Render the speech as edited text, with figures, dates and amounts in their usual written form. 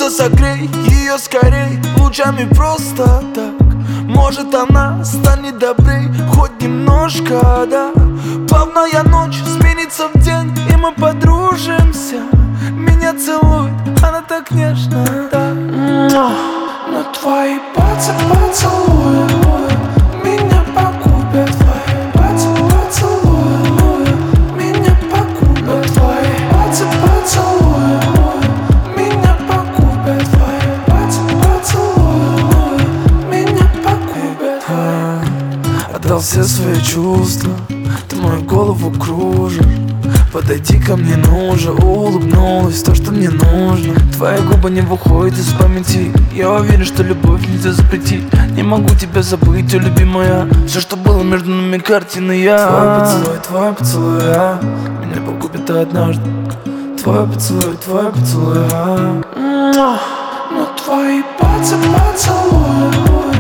Солнце, согрей ее скорей лучами просто так. Может, она станет добрей хоть немножко, да. Плавная ночь сменится в день, и мы подружимся. Меня целует, она так нежно, да. Но твои поцелуи меня погубят. Твои поцелуи меня погубят. Твои поцелуи меня погубят. Твои поцелуи меня погубят. Отдал все свои чувства, ты мою голову кружишь. Подойди ко мне, ну уже улыбнулась то, что мне нужно. Твои губы не выходят из памяти. Я уверен, что любовь нельзя запретить. Не могу тебя забыть, о любимая. Все, что было между нами, картины я. Твой поцелуй, меня погубит однажды. Твой поцелуй, Но твои поцелуи